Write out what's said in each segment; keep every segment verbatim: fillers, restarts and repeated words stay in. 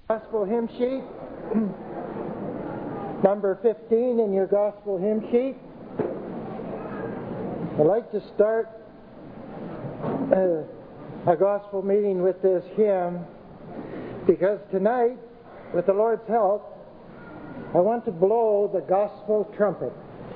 Gospel hymn sheet, number fifteen in your gospel hymn sheet. I'd like to start uh, a gospel meeting with this hymn because tonight, with the Lord's help, I want to blow the gospel trumpet.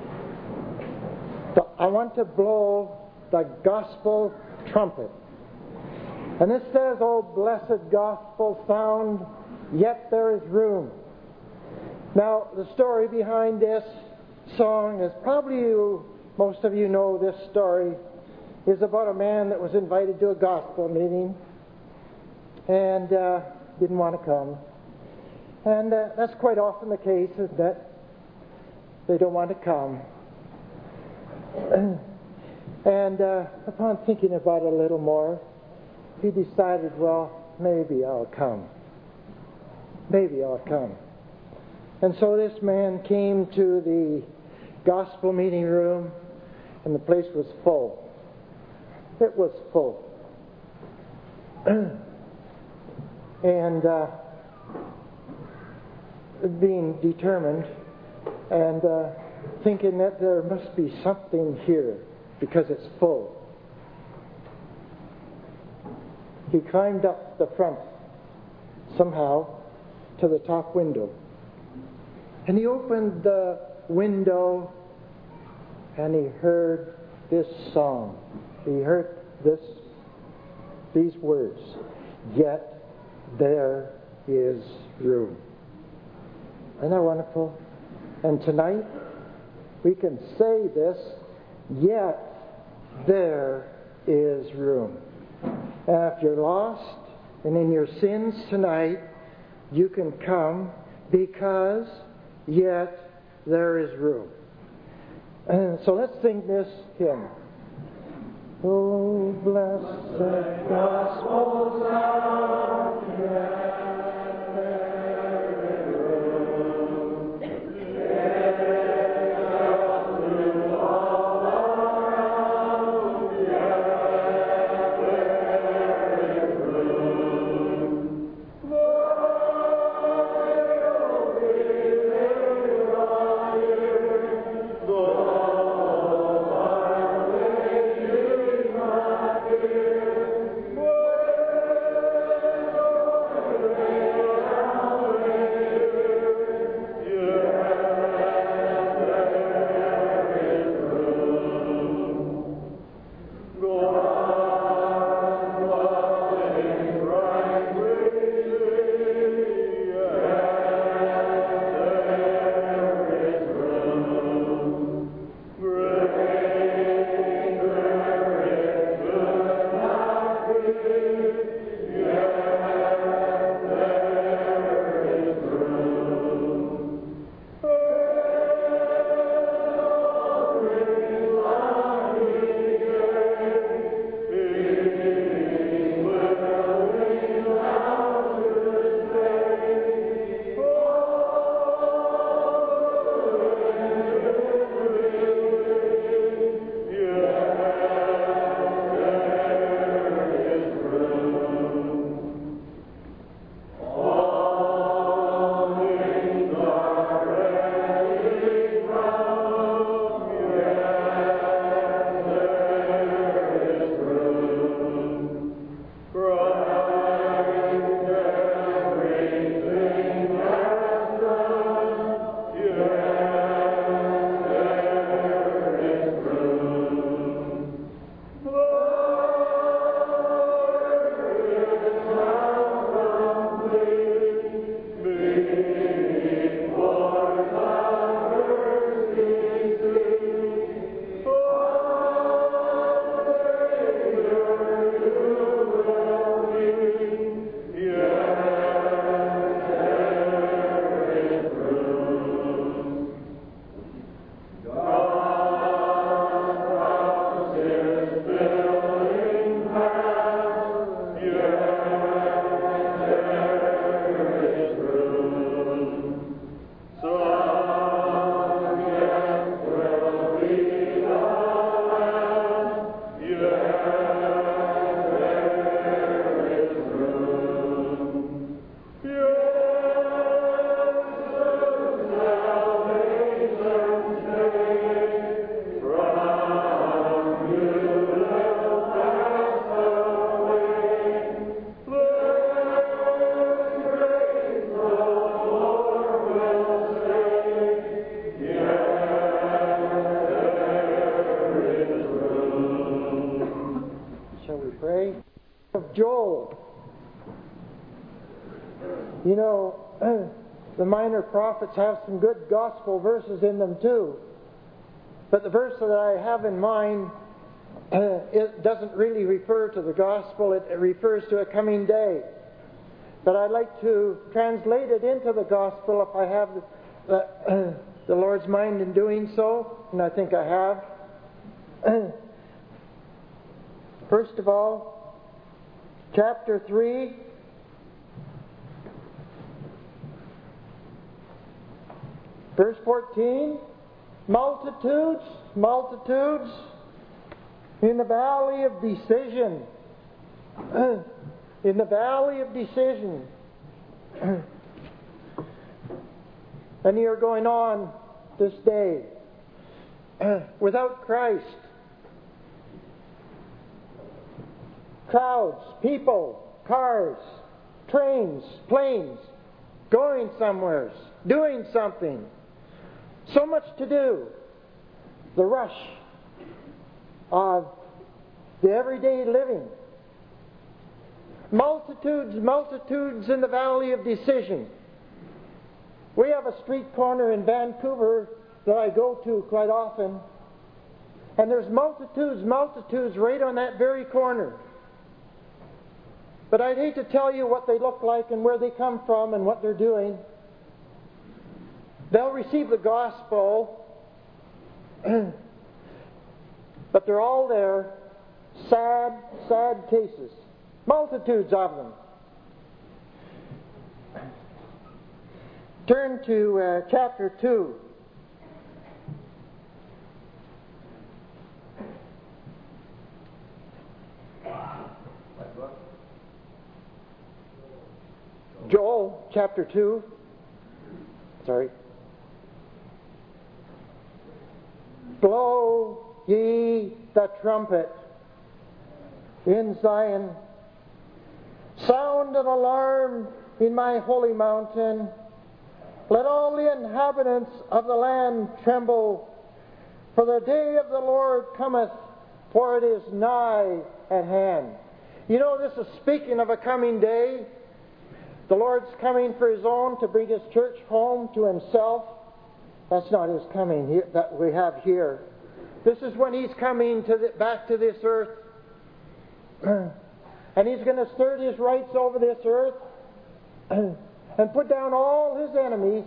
I want to blow the gospel trumpet. And it says, "O blessed gospel sound, yet there is room." Now, the story behind this song is probably you, most of you know this story, is about a man that was invited to a gospel meeting and uh, didn't want to come. And uh, that's quite often the case, isn't it? They don't want to come. And uh, upon thinking about it a little more, he decided, well, maybe I'll come. Maybe I'll come. And so this man came to the gospel meeting room, and the place was full. It was full. and uh, being determined and uh, thinking that there must be something here because it's full, he climbed up the front somehow to the top window. And he opened the window and he heard this song. He heard this, these words, "Yet there is room." Isn't that wonderful? And tonight we can say this, "Yet there is room." And if you're lost and in your sins tonight, you can come because yet there is room. And so let's sing this hymn. Oh, blessed gospel sound, yet there is room. Yet there is room all around, yet there is room. You know, the minor prophets have some good gospel verses in them too. But the verse that I have in mind, uh, it doesn't really refer to the gospel. It, it refers to a coming day. But I'd like to translate it into the gospel if I have the, uh, the Lord's mind in doing so, and I think I have. First of all, chapter three, verse fourteen, multitudes, multitudes in the valley of decision. In the valley of decision. And you're going on this day without Christ. Crowds, people, cars, trains, planes, going somewhere, doing something. So much to do. The rush of the everyday living. Multitudes, multitudes in the valley of decision. We have a street corner in Vancouver that I go to quite often. And there's multitudes, multitudes right on that very corner. But I'd hate to tell you what they look like and where they come from and what they're doing. They'll receive the gospel, but they're all there, sad, sad cases. Multitudes of them. Turn to uh, chapter two. Joel, chapter two. Sorry. Blow ye the trumpet in Zion. Sound an alarm in my holy mountain. Let all the inhabitants of the land tremble. For the day of the Lord cometh, for it is nigh at hand. You know, this is speaking of a coming day. The Lord's coming for His own to bring His church home to Himself. That's not His coming here, that we have here. This is when He's coming to the, back to this earth. And He's going to assert His rights over this earth and put down all His enemies.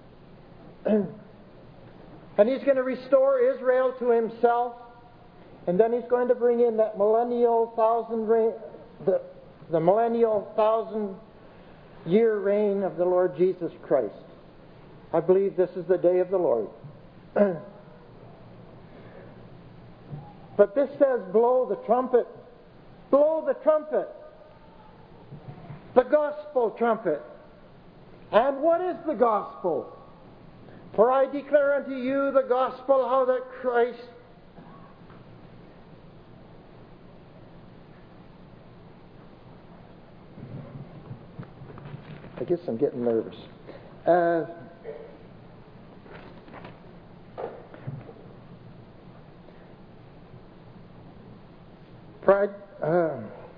And He's going to restore Israel to Himself. And then He's going to bring in that millennial thousand reign, the, the millennial thousand year reign of the Lord Jesus Christ. I believe this is the day of the Lord. But this says, blow the trumpet. Blow the trumpet. The gospel trumpet. And what is the gospel? For I declare unto you the gospel, how that Christ I guess I'm getting nervous. Uh, pride, uh,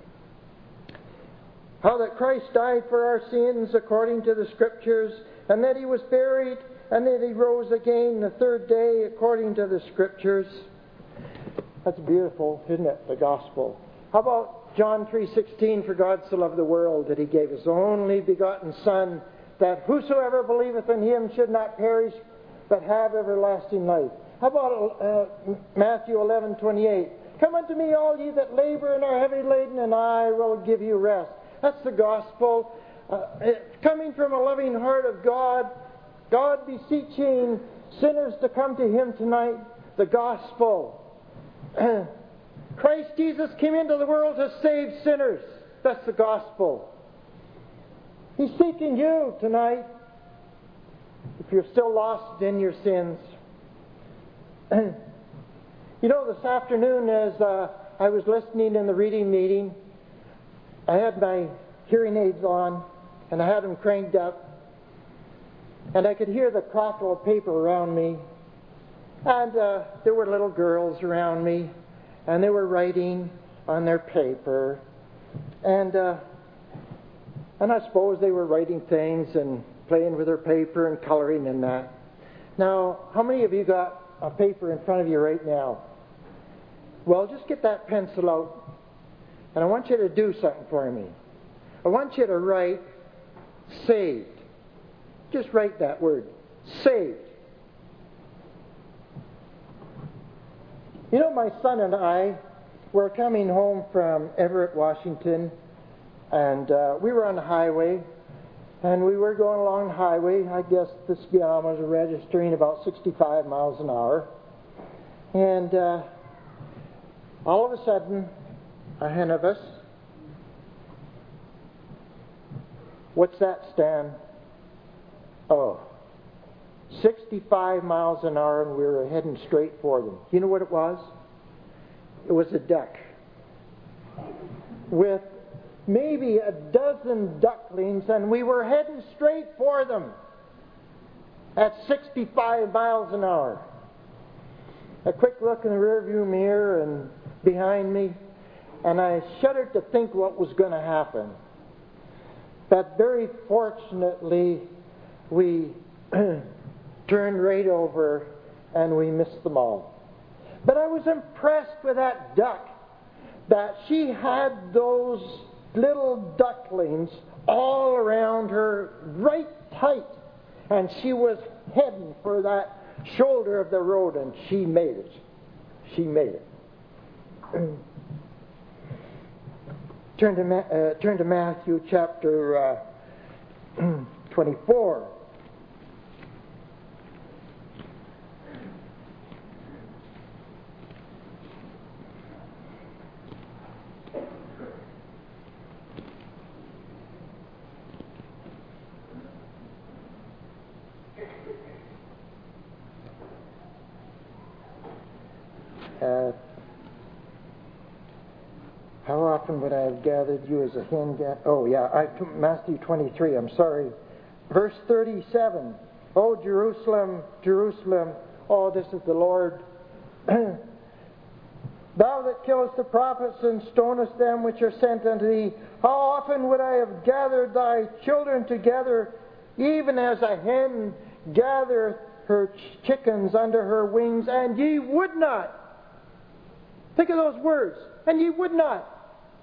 how that Christ died for our sins according to the Scriptures, and that He was buried, and that He rose again the third day according to the Scriptures. That's beautiful, isn't it? The gospel. How about John three sixteen, for God so loved the world that He gave His only begotten Son, that whosoever believeth in Him should not perish, but have everlasting life. How about uh, Matthew eleven twenty-eight? Come unto me, all ye that labor and are heavy laden, and I will give you rest. That's the gospel. Uh, coming from a loving heart of God, God beseeching sinners to come to Him tonight. The gospel. Christ Jesus came into the world to save sinners. That's the gospel. He's seeking you tonight. If you're still lost in your sins. You know, this afternoon as uh, I was listening in the reading meeting, I had my hearing aids on and I had them cranked up, and I could hear the crackle of paper around me, and uh, there were little girls around me, and they were writing on their paper, and uh, And I suppose they were writing things and playing with their paper and coloring and that. Now, how many of you got a paper in front of you right now? Well, just get that pencil out, and I want you to do something for me. I want you to write saved. Just write that word, saved. You know, my son and I were coming home from Everett, Washington, and uh, we were on the highway, and we were going along the highway. I guess the speedometer was registering about sixty-five miles an hour. And uh, all of a sudden, ahead of us, what's that, Stan? Oh, sixty-five miles an hour, and we were heading straight for them. You know what it was? It was a duck with maybe a dozen ducklings, and we were heading straight for them at sixty-five miles an hour. A quick look in the rearview mirror and behind me, and I shuddered to think what was going to happen. But very fortunately, we turned right over and we missed them all. But I was impressed with that duck, that she had those little ducklings all around her right tight, and she was heading for that shoulder of the road, and she made it. She made it. turn to Ma- uh, turn to Matthew chapter uh, twenty-four. Uh, how often would I have gathered you as a hen gathered? Oh, yeah, I, Matthew twenty-three, I'm sorry. Verse thirty-seven. Oh, Jerusalem, Jerusalem, oh, this is the Lord. Thou that killest the prophets and stonest them which are sent unto thee, how often would I have gathered thy children together, even as a hen gathereth her chickens under her wings, and ye would not. Think of those words. And ye would not.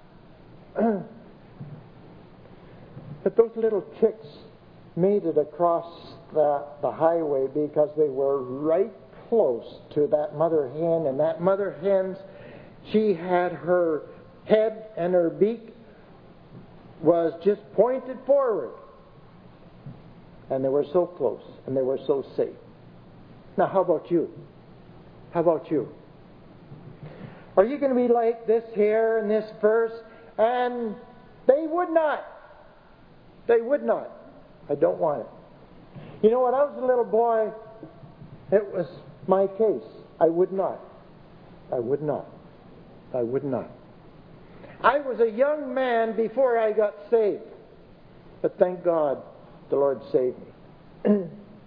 But those little chicks made it across the, the highway because they were right close to that mother hen. And that mother hen, she had her head and her beak was just pointed forward. And they were so close. And they were so safe. Now, how about you? How about you? Are you going to be like this here in this verse? And they would not. They would not. I don't want it. You know, when I was a little boy, it was my case. I would not. I would not. I would not. I was a young man before I got saved. But thank God the Lord saved me.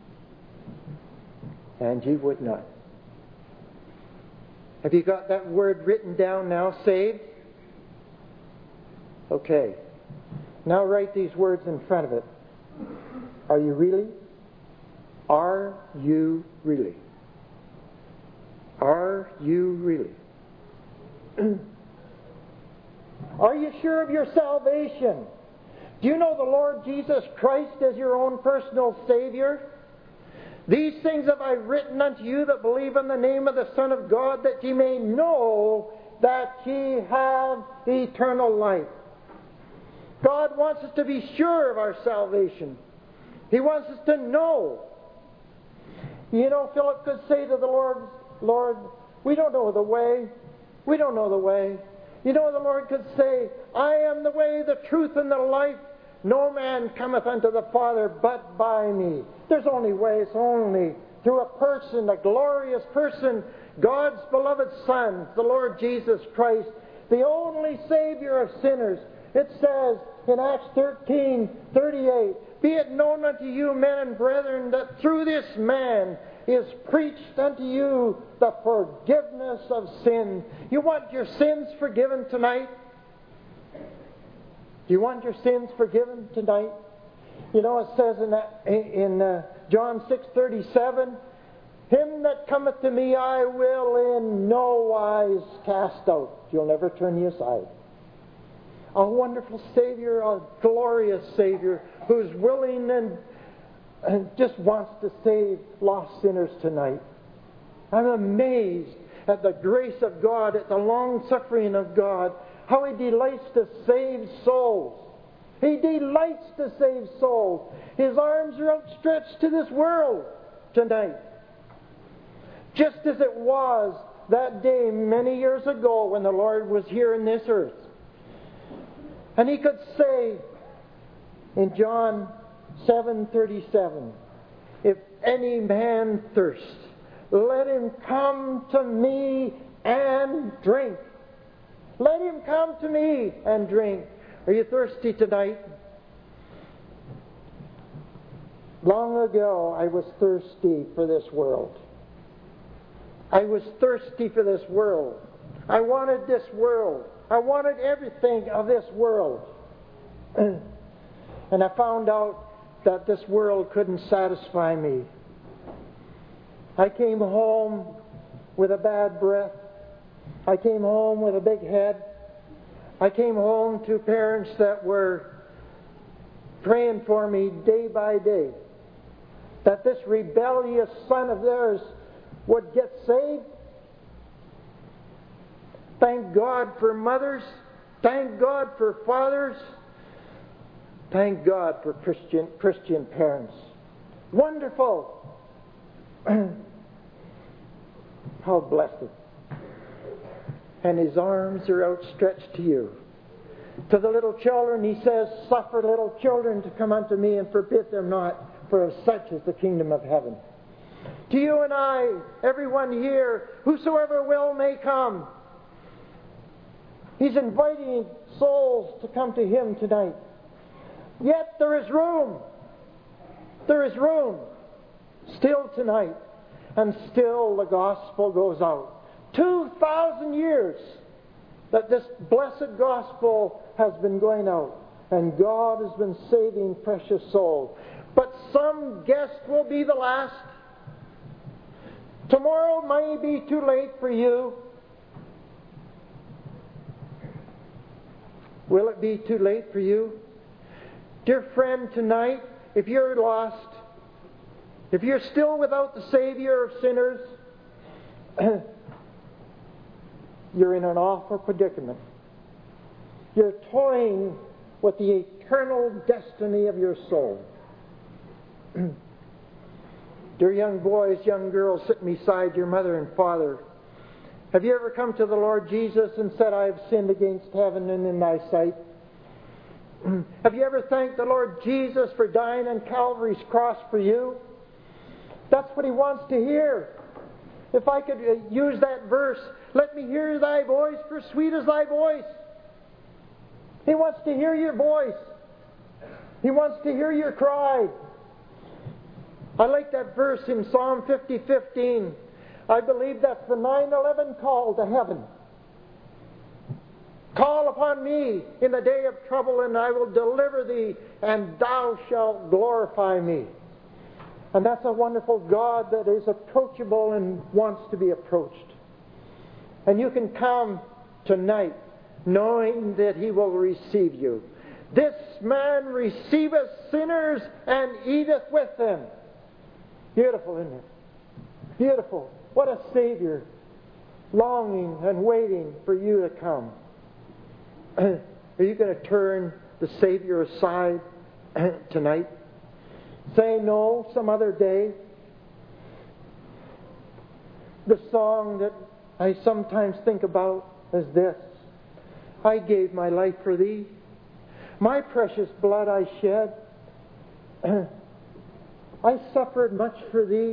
And ye would not. Have you got that word written down now, saved? Okay. Now write these words in front of it. Are you really? Are you really? Are you really? Are you sure of your salvation? Do you know the Lord Jesus Christ as your own personal Savior? These things have I written unto you that believe in the name of the Son of God, that ye may know that ye have eternal life. God wants us to be sure of our salvation. He wants us to know. You know, Philip could say to the Lord, Lord, we don't know the way. We don't know the way. You know, the Lord could say, I am the way, the truth, and the life. No man cometh unto the Father but by me. There's only way. It's only through a person, a glorious person, God's beloved Son, the Lord Jesus Christ, the only Savior of sinners. It says in Acts thirteen thirty-eight, be it known unto you, men and brethren, that through this man is preached unto you the forgiveness of sin. You want your sins forgiven tonight? Do you want your sins forgiven tonight? You know, it says in, that, in uh, John six thirty-seven, Him that cometh to me I will in no wise cast out. You'll never turn you aside. A wonderful Savior, a glorious Savior, who's willing and, and just wants to save lost sinners tonight. I'm amazed at the grace of God, at the long suffering of God, how He delights to save souls. He delights to save souls. His arms are outstretched to this world tonight. Just as it was that day many years ago when the Lord was here in this earth. And He could say in John seven thirty-seven, if any man thirst, let him come to me and drink. Let him come to me and drink. Are you thirsty tonight? Long ago, I was thirsty for this world. I was thirsty for this world. I wanted this world. I wanted everything of this world. And I found out that this world couldn't satisfy me. I came home with a bad breath. I came home with a big head. I came home to parents that were praying for me day by day, that this rebellious son of theirs would get saved. Thank God for mothers. Thank God for fathers. Thank God for Christian Christian parents. Wonderful. How blessed. And His arms are outstretched to you. To the little children He says, suffer little children to come unto me and forbid them not, for of such is the kingdom of heaven. To you and I, everyone here, whosoever will may come. He's inviting souls to come to Him tonight. Yet there is room. There is room. Still tonight. And still the gospel goes out. Two thousand years that this blessed gospel has been going out. And God has been saving precious souls. But some guest will be the last. Tomorrow may be too late for you. Will it be too late for you? Dear friend, tonight, if you're lost, if you're still without the Savior of sinners, you're in an awful predicament. You're toying with the eternal destiny of your soul. Dear young boys, young girls sitting beside your mother and father, have you ever come to the Lord Jesus and said, I have sinned against heaven and in thy sight? Have you ever thanked the Lord Jesus for dying on Calvary's cross for you? That's what He wants to hear. If I could use that verse, let me hear thy voice, for sweet is thy voice. He wants to hear your voice. He wants to hear your cry. I like that verse in Psalm fifty fifteen. I believe that's the nine eleven call to heaven. Call upon me in the day of trouble, and I will deliver thee, and thou shalt glorify me. And that's a wonderful God that is approachable and wants to be approached. And you can come tonight knowing that He will receive you. This man receiveth sinners and eateth with them. Beautiful, isn't it? Beautiful. What a Savior, longing and waiting for you to come. Are you going to turn the Savior aside tonight? Say no some other day? The song that I sometimes think about is this. I gave my life for thee. My precious blood I shed. I suffered much for thee.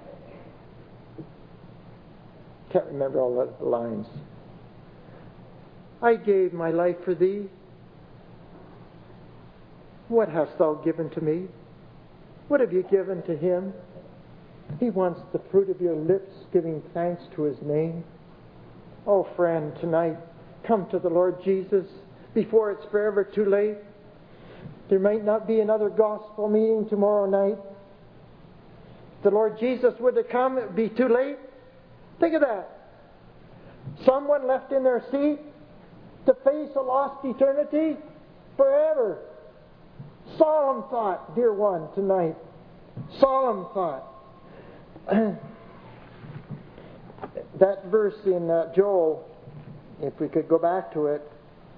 Can't remember all the lines. I gave my life for thee. What hast thou given to me? What have you given to Him? He wants the fruit of your lips, giving thanks to His name. Oh, friend, tonight, come to the Lord Jesus before it's forever too late. There might not be another gospel meeting tomorrow night. If the Lord Jesus would have come, it would be too late. Think of that. Someone left in their seat to face a lost eternity forever. Solemn thought, dear one, tonight. Solemn thought. That verse in uh, Joel, if we could go back to it.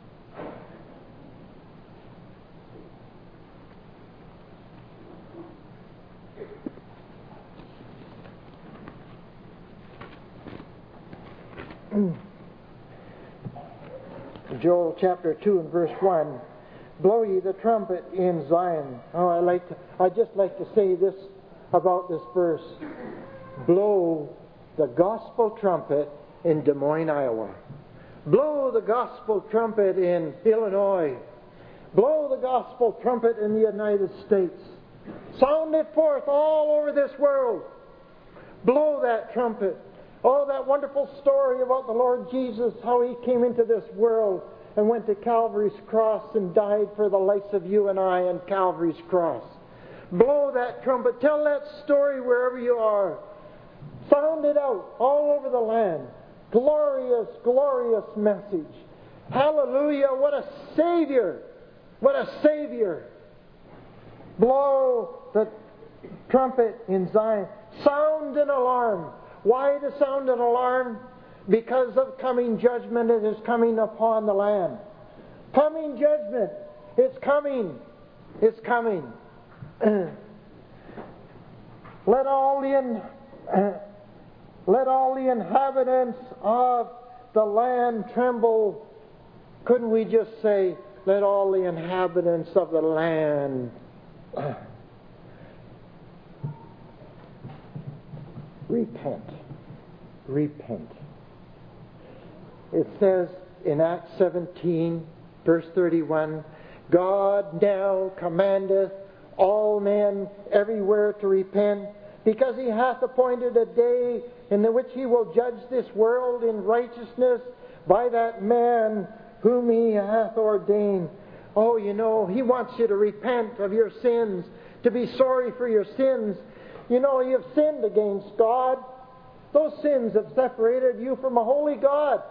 Joel chapter two and verse one. Blow ye the trumpet in Zion. Oh, I like to, I just like to say this about this verse. Blow the gospel trumpet in Des Moines, Iowa. Blow the gospel trumpet in Illinois. Blow the gospel trumpet in the United States. Sound it forth all over this world. Blow that trumpet. Oh, that wonderful story about the Lord Jesus, how He came into this world and went to Calvary's cross and died for the likes of you and I on Calvary's cross. Blow that trumpet. Tell that story wherever you are. Sound it out all over the land. Glorious, glorious message. Hallelujah, what a Savior. What a Savior. Blow the trumpet in Zion. Sound an alarm. Why to sound an alarm? Because of coming judgment that is coming upon the land. Coming judgment. It's coming. It's coming. Let all the in, let all the inhabitants of the land tremble. Couldn't we just say, let all the inhabitants of the land repent. Repent. It says in Acts seventeen, verse thirty-one, God now commandeth all men everywhere to repent, because He hath appointed a day in the which He will judge this world in righteousness by that man whom He hath ordained. Oh, you know, He wants you to repent of your sins, to be sorry for your sins. You know, you've sinned against God. Those sins have separated you from a holy God.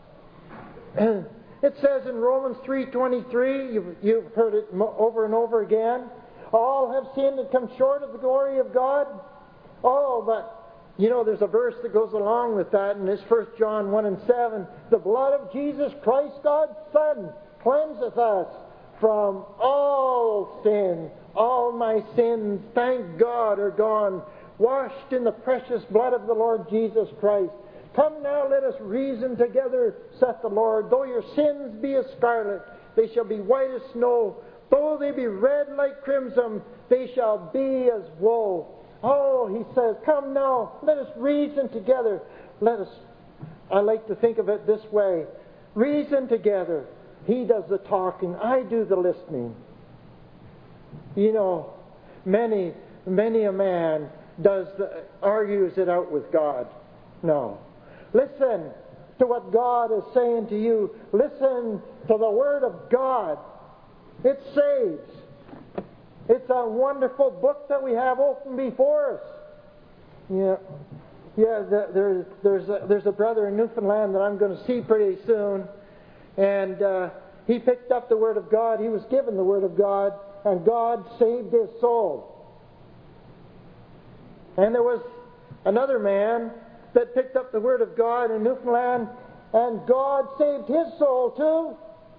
It says in Romans three twenty-three, you've, you've heard it over and over again, all have sinned and come short of the glory of God. Oh, but, you know, there's a verse that goes along with that, and it's First John one and seven. The blood of Jesus Christ, God's Son, cleanseth us from all sin. All my sins, thank God, are gone, washed in the precious blood of the Lord Jesus Christ. Come now, let us reason together, saith the Lord. Though your sins be as scarlet, they shall be white as snow. Though they be red like crimson, they shall be as wool. Oh, He says, come now, let us reason together. Let us, I like to think of it this way. Reason together. He does the talking, I do the listening. You know, many, many a man does the, argues it out with God. No. Listen to what God is saying to you. Listen to the Word of God. It saves. It's a wonderful book that we have open before us. Yeah, yeah. The, there's there's a, there's a brother in Newfoundland that I'm going to see pretty soon, and uh, he picked up the Word of God. He was given the Word of God, and God saved his soul. And there was another man that picked up the Word of God in Newfoundland, and God saved his soul too.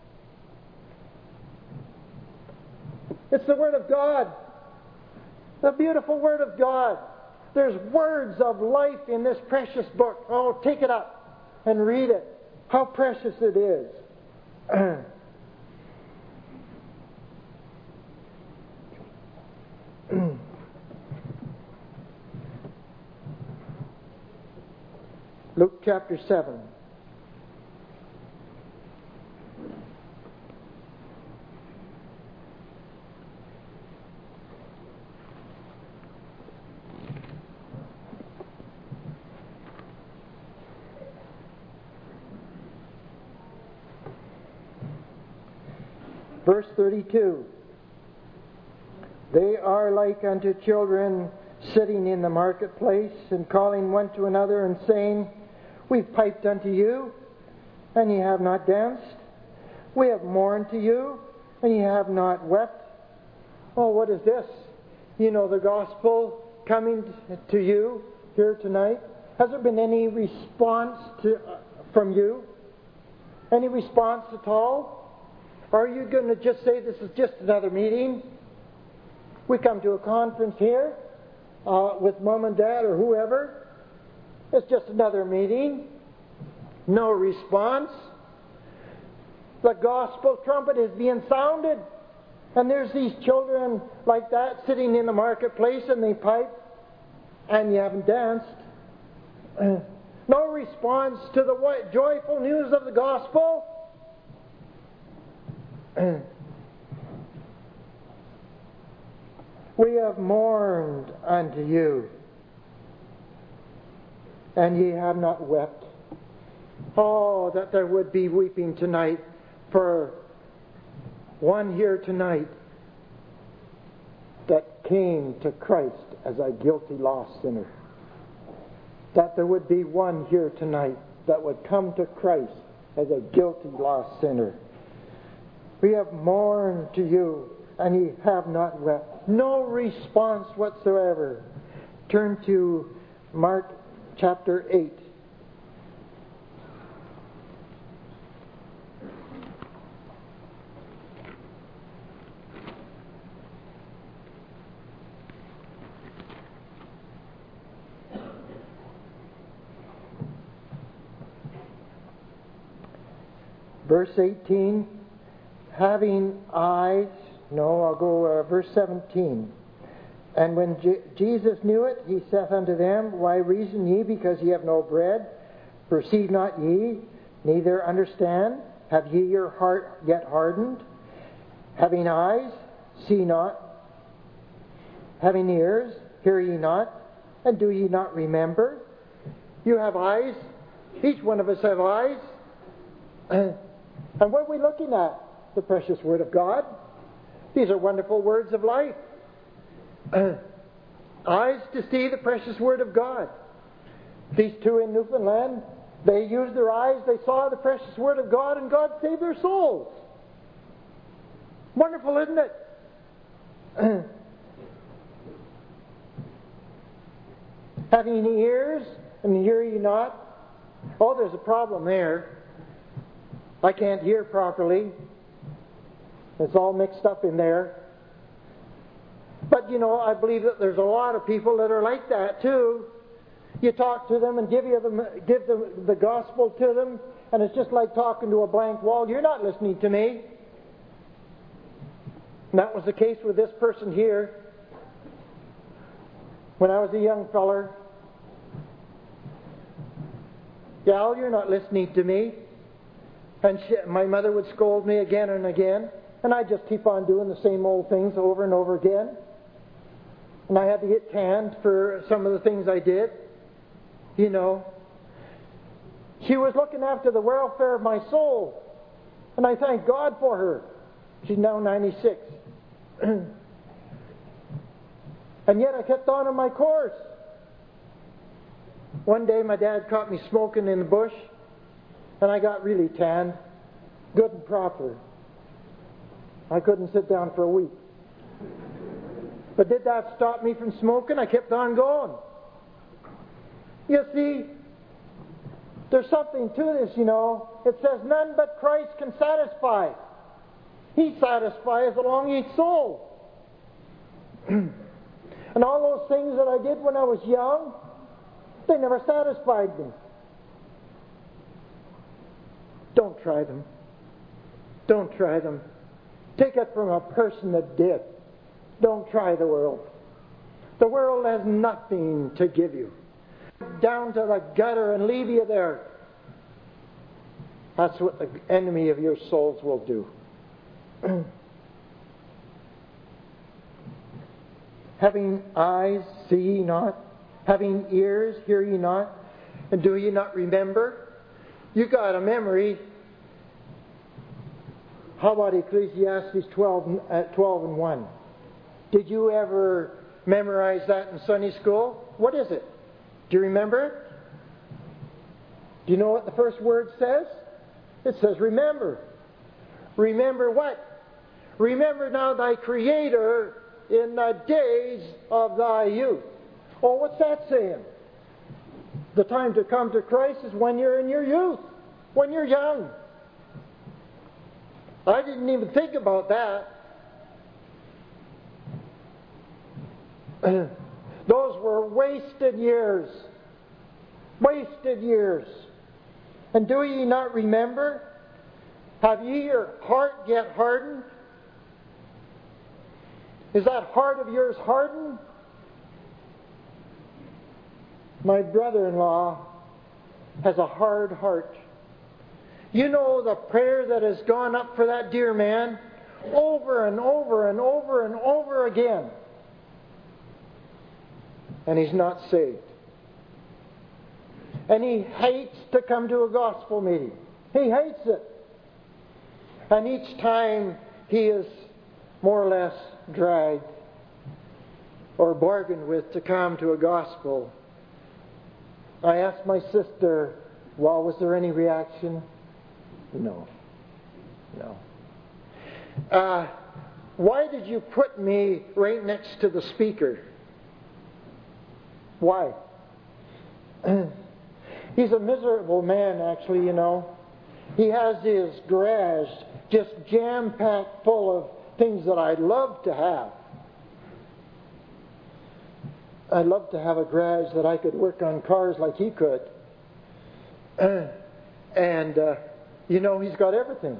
It's the Word of God. The beautiful Word of God. There's words of life in this precious book. Oh, take it up and read it. How precious it is. Luke chapter seven. Verse thirty-two. They are like unto children sitting in the marketplace and calling one to another and saying, We've piped unto you, and ye have not danced. We have mourned to you, and ye have not wept. Oh, what is this? You know, the gospel coming to you here tonight. Has there been any response to, uh, from you? Any response at all? Or are you going to just say this is just another meeting? We come to a conference here uh, with mom and dad or whoever. It's just another meeting. No response. The gospel trumpet is being sounded. And there's these children like that sitting in the marketplace and they pipe and you haven't danced. No response to the joyful news of the gospel. We have mourned unto you, and ye have not wept. Oh, that there would be weeping tonight for one here tonight that came to Christ as a guilty lost sinner. That there would be one here tonight that would come to Christ as a guilty lost sinner. We have mourned to you, and ye have not wept. No response whatsoever. Turn to Mark chapter eight. Verse eighteen, having eyes, no, I'll go uh, verse seventeen. And when Je- Jesus knew it, he saith unto them, Why reason ye, because ye have no bread? Perceive not ye, neither understand? Have ye your heart yet hardened? Having eyes, see not? Having ears, hear ye not? And do ye not remember? You have eyes. Each one of us have eyes. And what are we looking at? The precious Word of God. These are wonderful words of life. Uh, eyes to see the precious Word of God. These two in Newfoundland, they used their eyes, they saw the precious Word of God, and God saved their souls. Wonderful, isn't it? Uh, having ears, and hear ye not? Oh, there's a problem there. I can't hear properly. It's all mixed up in there. But, you know, I believe that there's a lot of people that are like that, too. You talk to them and give, you them, give them the gospel to them, and it's just like talking to a blank wall. You're not listening to me. And that was the case with this person here. When I was a young feller, gal, you're not listening to me. And she, my mother would scold me again and again, and I'd just keep on doing the same old things over and over again. And I had to get canned for some of the things I did. You know. She was looking after the welfare of my soul, and I thank God for her. She's now ninety-six. And yet I kept on in my course. One day my dad caught me smoking in the bush, and I got really tanned, good and proper. I couldn't sit down for a week. But did that stop me from smoking? I kept on going. You see, there's something to this, you know. It says, none but Christ can satisfy. He satisfies the longing soul. And all those things that I did when I was young, they never satisfied me. Don't try them. Don't try them. Take it from a person that did. Don't try the world. The world has nothing to give you. Down to the gutter and leave you there. That's what the enemy of your souls will do. Having eyes, see ye not? Having ears, hear ye not? And do ye not remember? You got a memory. How about Ecclesiastes twelve, uh, twelve and one? Did you ever memorize that in Sunday school? What is it? Do you remember it? Do you know what the first word says? It says remember. Remember what? Remember now thy Creator in the days of thy youth. Oh, what's that saying? The time to come to Christ is when you're in your youth, when you're young. I didn't even think about that. Those were wasted years. Wasted years. And do ye not remember? Have ye your heart yet hardened? Is that heart of yours hardened? My brother-in-law has a hard heart. You know the prayer that has gone up for that dear man over and over and over and over again. And he's not saved. And he hates to come to a gospel meeting. He hates it. And each time he is more or less dragged or bargained with to come to a gospel. I asked my sister, well, was there any reaction? No. No. Uh, why did you put me right next to the speaker? Why? He's a miserable man, actually, you know. He has his garage just jam-packed full of things that I'd love to have. I'd love to have a garage that I could work on cars like he could. And, uh, you know, he's got everything.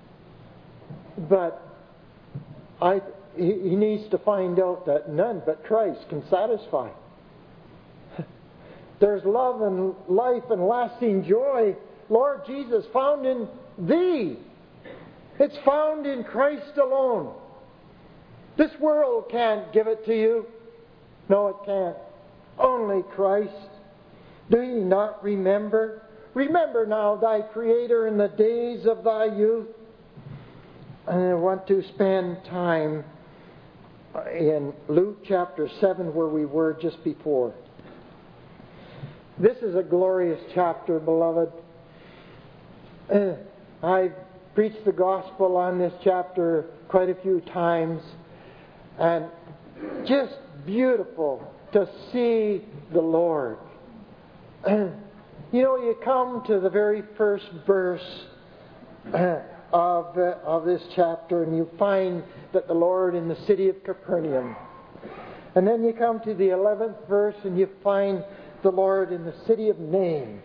But I, he, he needs to find out that none but Christ can satisfy. There's love and life and lasting joy, Lord Jesus, found in Thee. It's found in Christ alone. This world can't give it to you. No, it can't. Only Christ. Do ye not remember? Remember now thy Creator in the days of thy youth. And I want to spend time in Luke chapter seven where we were just before. This is a glorious chapter, beloved. Uh, I've preached the gospel on this chapter quite a few times. And just beautiful to see the Lord. Uh, you know, you come to the very first verse uh, of, uh, of this chapter and you find that the Lord in the city of Capernaum. And then you come to the eleventh verse and you find the Lord in the city of Nain.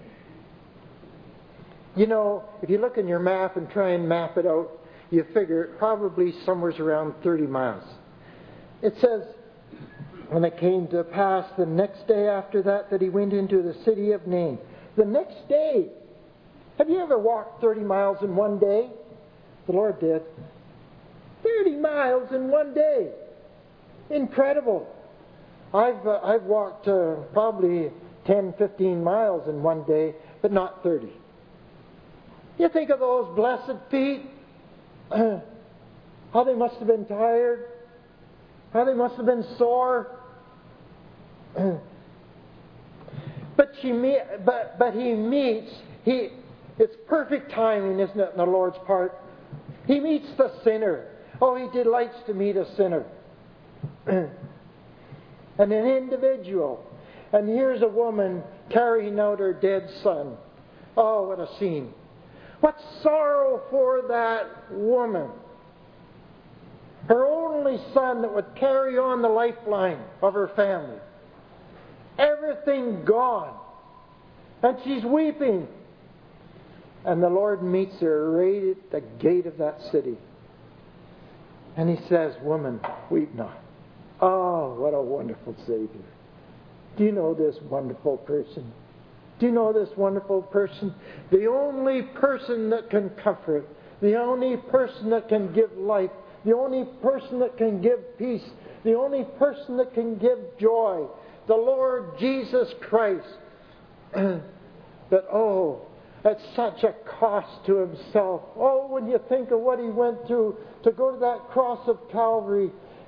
You know, if you look in your map and try and map it out, you figure it probably somewhere around thirty miles. It says, when it came to pass the next day after that, that he went into the city of Nain. The next day. Have you ever walked thirty miles in one day? The Lord did. thirty miles in one day. Incredible. I've uh, I've walked uh, probably ten, fifteen miles in one day, but not thirty. You think of those blessed feet, uh, how they must have been tired, how they must have been sore. Uh, but she me- but but he meets he. It's perfect timing, isn't it, on the Lord's part? He meets the sinner. Oh, he delights to meet a sinner. And an individual. And here's a woman carrying out her dead son. Oh, what a scene. What sorrow for that woman. Her only son that would carry on the lifeline of her family. Everything gone. And she's weeping. And the Lord meets her right at the gate of that city. And he says, "Woman, weep not." Oh, what a wonderful Savior. Do you know this wonderful person? Do you know this wonderful person? The only person that can comfort, the only person that can give life, the only person that can give peace, the only person that can give joy, the Lord Jesus Christ. But oh, at such a cost to himself. Oh, when you think of what he went through to go to that cross of Calvary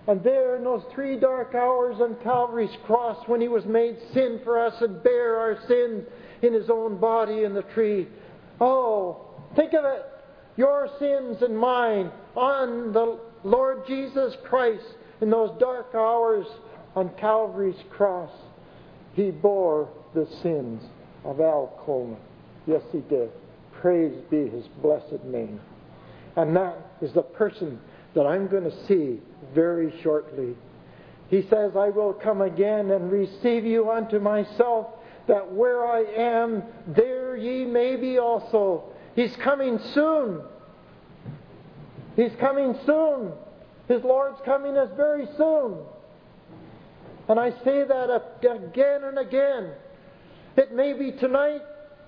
And there in those three dark hours on Calvary's cross, when He was made sin for us and bare our sins in His own body in the tree. Oh, think of it. Your sins and mine on the Lord Jesus Christ in those dark hours on Calvary's cross. He bore the sins of Al Coleman. Yes, He did. Praise be His blessed name. And that is the person that I'm going to see very shortly. He says, I will come again and receive you unto myself, that where I am, there ye may be also. He's coming soon. He's coming soon. His Lord's coming us very soon. And I say that again and again. It may be tonight.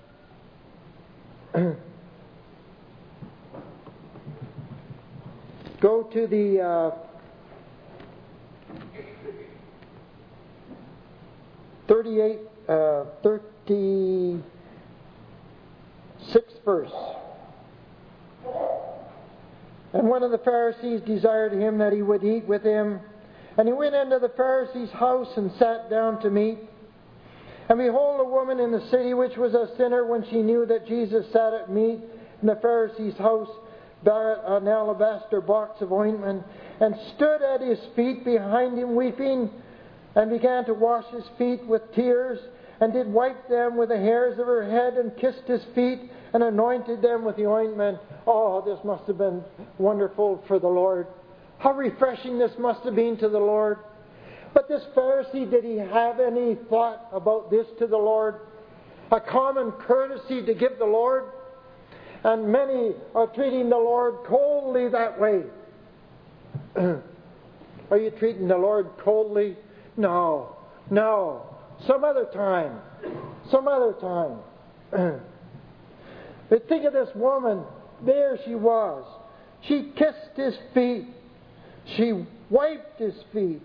Go to the uh, thirty-eight, uh, thirty-sixth verse. And one of the Pharisees desired him that he would eat with him. And he went into the Pharisee's house and sat down to meat. And behold, a woman in the city which was a sinner, when she knew that Jesus sat at meat in the Pharisee's house, bare an alabaster box of ointment, and stood at his feet behind him weeping, and began to wash his feet with tears, and did wipe them with the hairs of her head, and kissed his feet, and anointed them with the ointment. Oh, this must have been wonderful for the Lord. How refreshing this must have been to the Lord. But this Pharisee, did he have any thought about this to the Lord? A common courtesy to give the Lord? And many are treating the Lord coldly that way. Are you treating the Lord coldly? No. No. Some other time. Some other time. But think of this woman. There she was. She kissed his feet. She wiped his feet.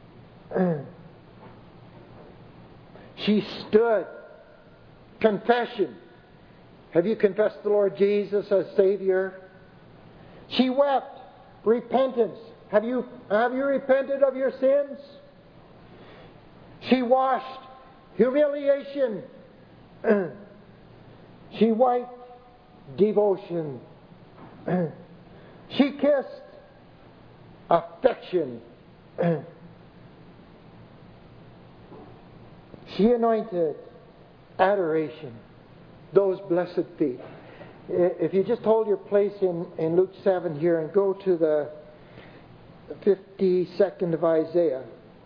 She stood. Confession. Have you confessed the Lord Jesus as Savior? She wept. Repentance. Have you, have you repented of your sins? She washed. Humiliation. She wiped. Devotion. She kissed. Affection. She anointed. Adoration. Those blessed feet. If you just hold your place in, in Luke seven here and go to the fifty-second of Isaiah.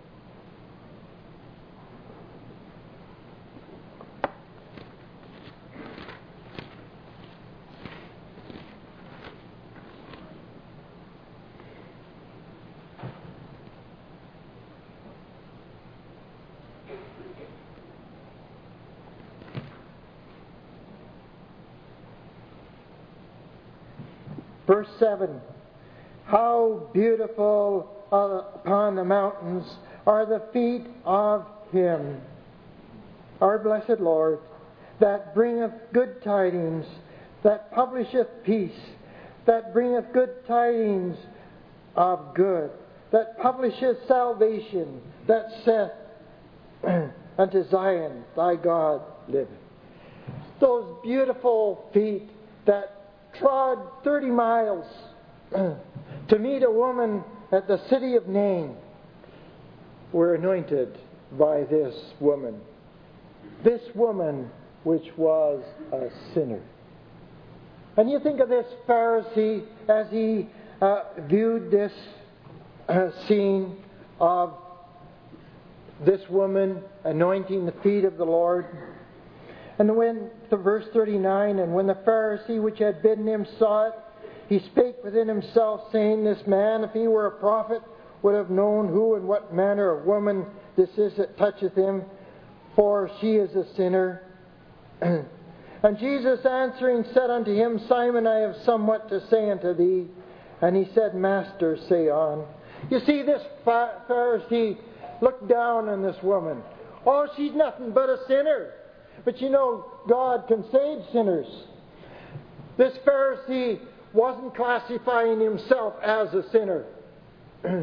Verse seven, how beautiful upon the mountains are the feet of Him, our blessed Lord, that bringeth good tidings, that publisheth peace, that bringeth good tidings of good, that publisheth salvation, that saith unto Zion, thy God liveth. Those beautiful feet that trod thirty miles to meet a woman at the city of Nain were anointed by this woman. This woman which was a sinner. And you think of this Pharisee as he uh, viewed this uh, scene of this woman anointing the feet of the Lord. And when, the verse thirty-nine, and when the Pharisee which had bidden him saw it, he spake within himself, saying, this man, if he were a prophet, would have known who and what manner of woman this is that toucheth him, for she is a sinner. And Jesus answering said unto him, Simon, I have somewhat to say unto thee. And he said, Master, say on. You see, this Pharisee looked down on this woman. Oh, she's nothing but a sinner. But you know, God can save sinners. This Pharisee wasn't classifying himself as a sinner.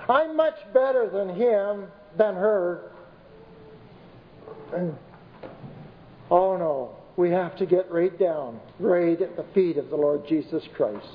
I'm much better than him, than her. Oh no, we have to get right down, right at the feet of the Lord Jesus Christ.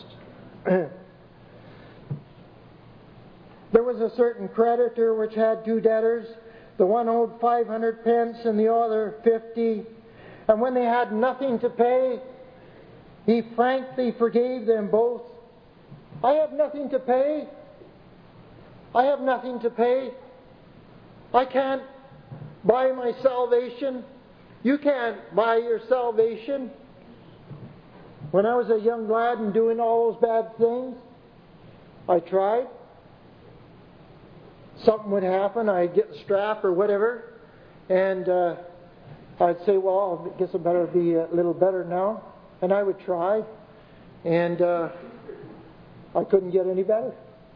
There was a certain creditor which had two debtors. The one owed five hundred pence and the other fifty. And when they had nothing to pay, he frankly forgave them both. I have nothing to pay. I have nothing to pay. I can't buy my salvation. You can't buy your salvation. When I was a young lad and doing all those bad things, I tried. Something would happen, I'd get the strap or whatever, and uh, I'd say, well, I guess I better be a little better now. And I would try, and uh, I couldn't get any better.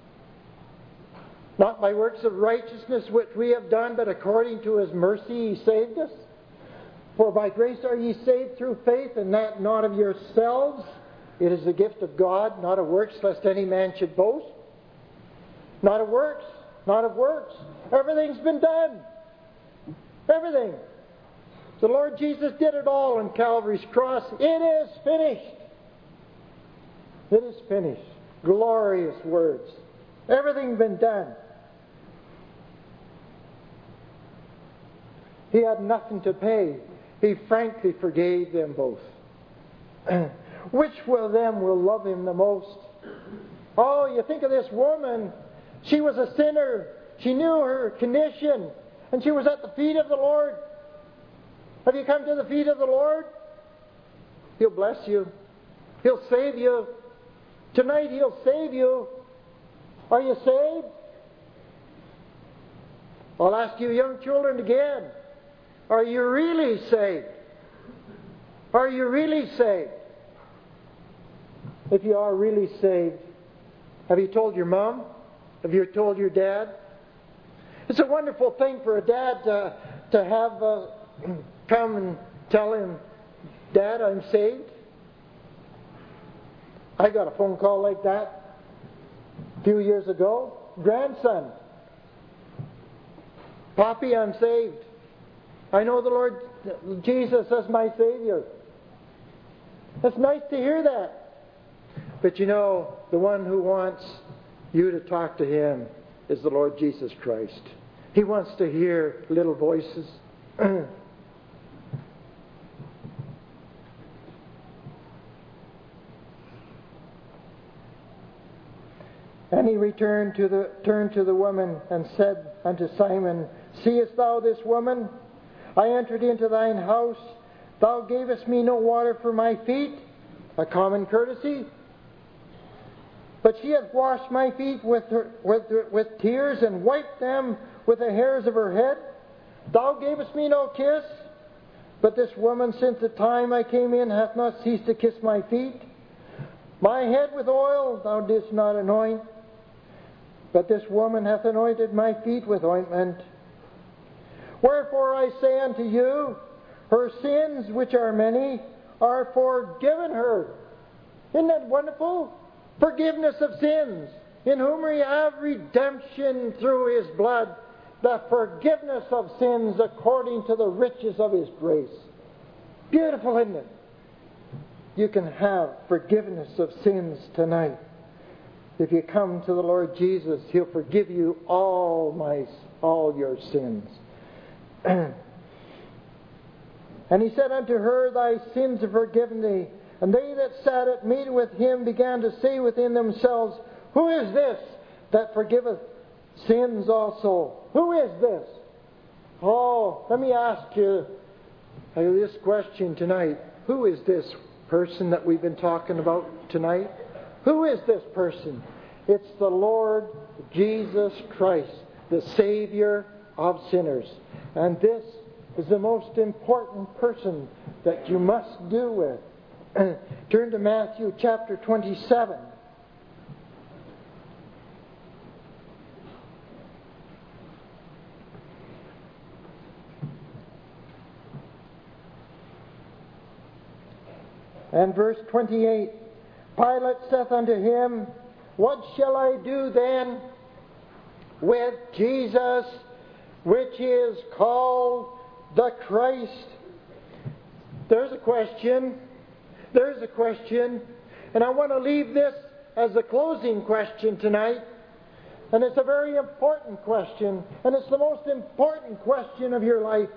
Not by works of righteousness which we have done, but according to His mercy He saved us. For by grace are ye saved through faith, and that not of yourselves. It is the gift of God, not of works, lest any man should boast. Not of works. Not of works. Everything's been done. Everything. The Lord Jesus did it all on Calvary's cross. It is finished. It is finished. Glorious words. Everything's been done. He had nothing to pay. He frankly forgave them both. Which of them will love Him the most? Oh, you think of this woman. She was a sinner. She knew her condition. And she was at the feet of the Lord. Have you come to the feet of the Lord? He'll bless you. He'll save you. Tonight He'll save you. Are you saved? I'll ask you young children again. Are you really saved? Are you really saved? If you are really saved, have you told your mom? Have you told your dad? It's a wonderful thing for a dad to, to have uh, come and tell him, Dad, I'm saved. I got a phone call like that a few years ago. Grandson, Poppy, I'm saved. I know the Lord Jesus as my Savior. It's nice to hear that. But you know, the one who wants you to talk to Him is the Lord Jesus Christ. He wants to hear little voices. And He returned to the turned to the woman and said unto Simon, Seest thou this woman? I entered into thine house. Thou gavest me no water for my feet, a common courtesy. But she hath washed my feet with, her, with, her, with tears and wiped them with the hairs of her head. Thou gavest me no kiss. But this woman, since the time I came in, hath not ceased to kiss my feet. My head with oil thou didst not anoint. But this woman hath anointed my feet with ointment. Wherefore I say unto you, her sins, which are many, are forgiven her. Isn't that wonderful? Forgiveness of sins, in whom we have redemption through His blood, the forgiveness of sins according to the riches of His grace. Beautiful, isn't it? You can have forgiveness of sins tonight. If you come to the Lord Jesus, He'll forgive you all my all your sins. And He said unto her, Thy sins are forgiven thee. And they that sat at meat with Him began to say within themselves, Who is this that forgiveth sins also? Who is this? Oh, let me ask you this question tonight. Who is this person that we've been talking about tonight? Who is this person? It's the Lord Jesus Christ, the Savior of sinners. And this is the most important person that you must do with. Turn to Matthew chapter twenty-seven. And verse twenty-eight. Pilate saith unto him, What shall I do then? with Jesus, which is called the Christ? There's a question. There's a question. And I want to leave this as a closing question tonight. And it's a very important question. And it's the most important question of your life.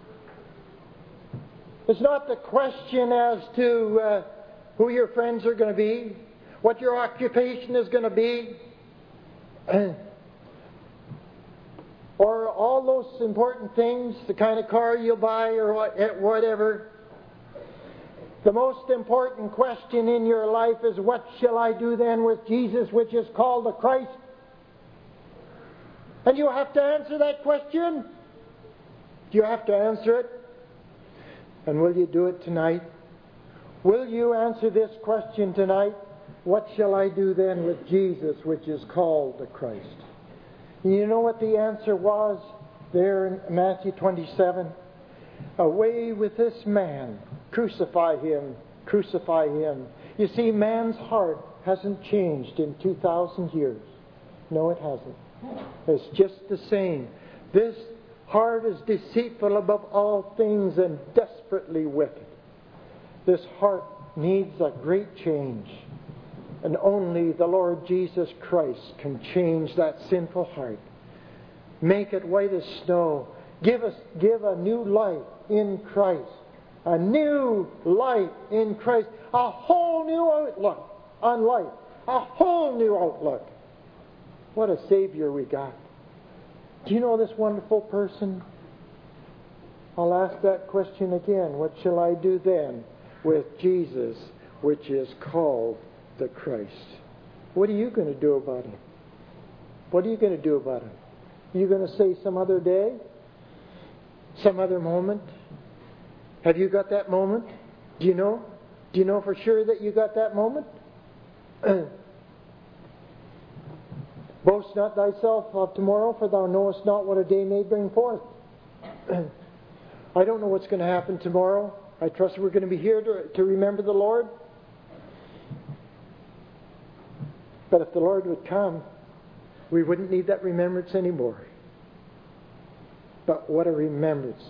It's not the question as to uh, who your friends are going to be, what your occupation is going to be, or all those important things, the kind of car you'll buy or whatever. The most important question in your life is, what shall I do then with Jesus, which is called the Christ? And you have to answer that question. You have to answer it. And will you do it tonight? Will you answer this question tonight? What shall I do then with Jesus, which is called the Christ? You know what the answer was there in Matthew twenty-seven? Away with this man. Crucify him. Crucify him. You see, man's heart hasn't changed in two thousand years. No, it hasn't. It's just the same. This heart is deceitful above all things and desperately wicked. This heart needs a great change. And only the Lord Jesus Christ can change that sinful heart. Make it white as snow. Give us, give a new life in Christ. A new life in Christ. A whole new outlook on life. A whole new outlook. What a Savior we got. Do you know this wonderful person? I'll ask that question again. What shall I do then with Jesus, which is called the Christ? What are you going to do about him? What are you going to do about him? Are you going to say some other day? Some other moment? Have you got that moment? Do you know? Do you know for sure that you got that moment? Boast not thyself of tomorrow, for thou knowest not what a day may bring forth. I don't know what's going to happen tomorrow. I trust we're going to be here to, to remember the Lord. But if the Lord would come, we wouldn't need that remembrance anymore. But what a remembrance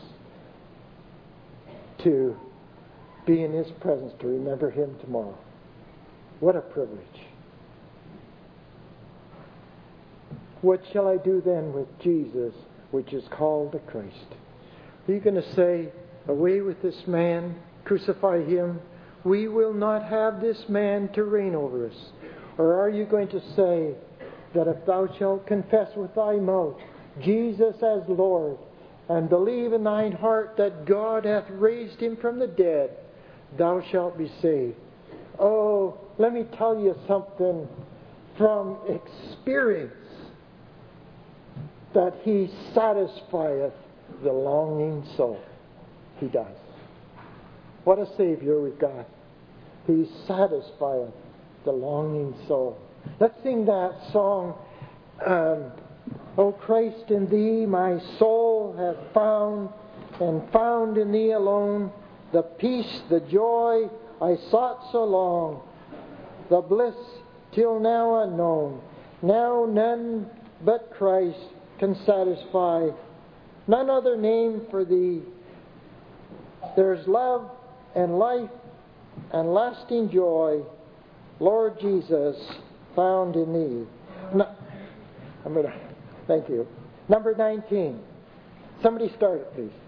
to be in His presence, to remember Him tomorrow. What a privilege. What shall I do then with Jesus, which is called the Christ? Are you going to say, away with this man, crucify him? We will not have this man to reign over us. Or are you going to say that if thou shalt confess with thy mouth Jesus as Lord, and believe in thine heart that God hath raised him from the dead, thou shalt be saved? Oh, let me tell you something from experience, that He satisfieth the longing soul. He does. What a Savior we've got. He satisfieth the longing soul. Let's sing that song. Um, O Christ, in Thee my soul hath found, and found in Thee alone the peace, the joy I sought so long, the bliss till now unknown. Now none but Christ can satisfy, none other name for Thee. There's love and life and lasting joy, Lord Jesus, found in Thee. No, I'm gonna, thank you. Number nineteen. Somebody start it, please.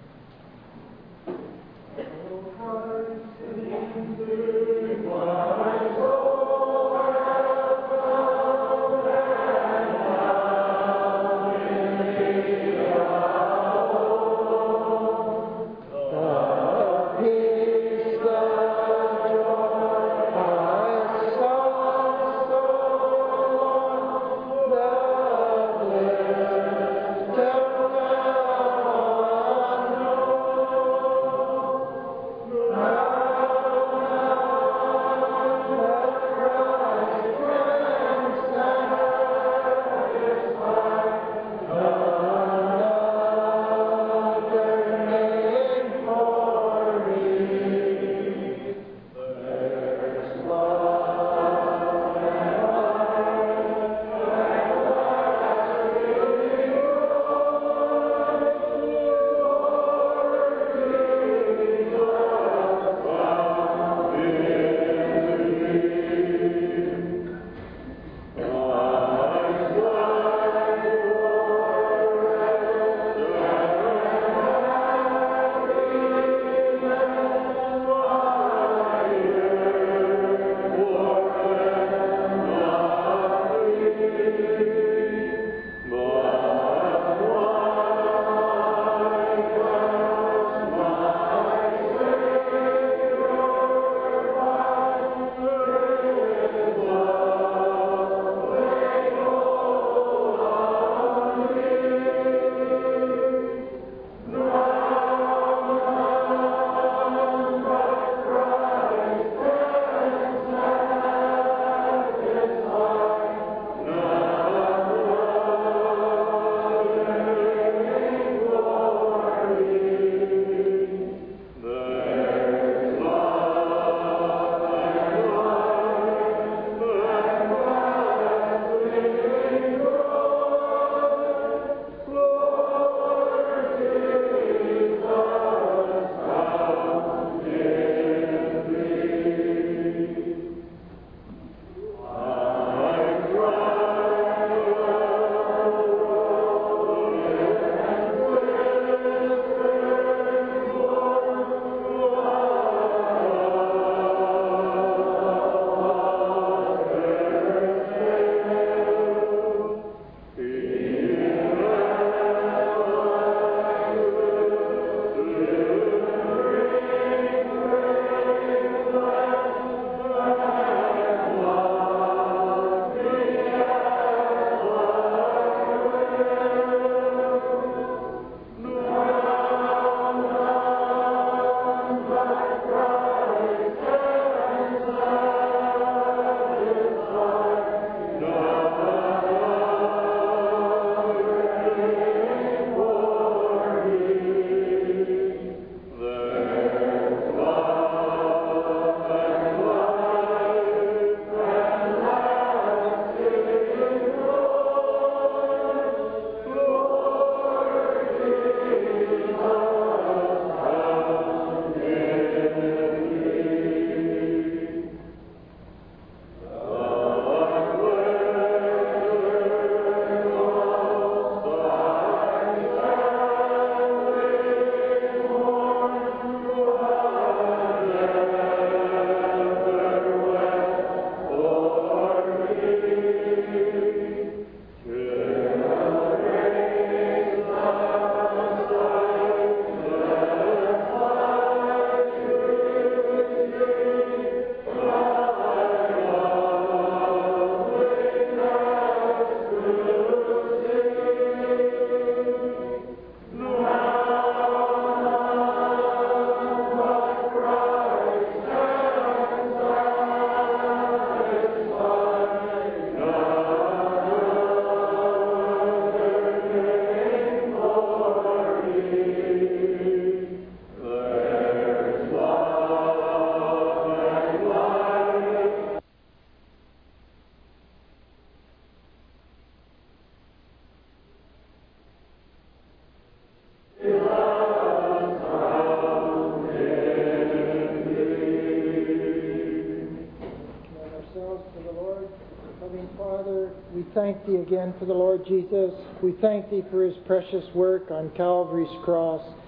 Lord. Loving Father, we thank Thee again for the Lord Jesus. We thank Thee for His precious work on Calvary's cross.